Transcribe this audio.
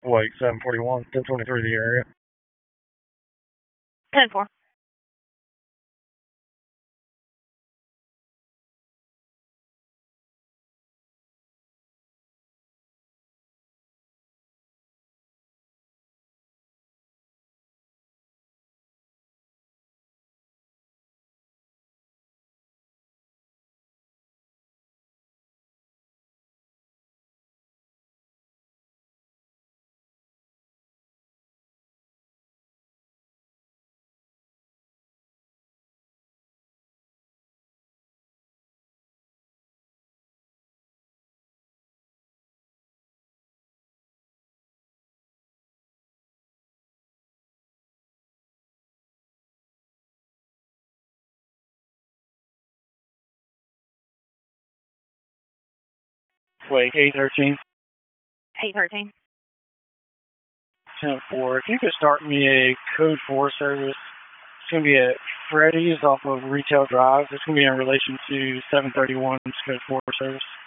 Wait, 741, 1023 the area. 10-4. Wait, 813. 813. 10-4. If you could start me a code 4 service, it's going to be at Freddy's off of Retail Drive. It's going to be in relation to 731's code 4 service.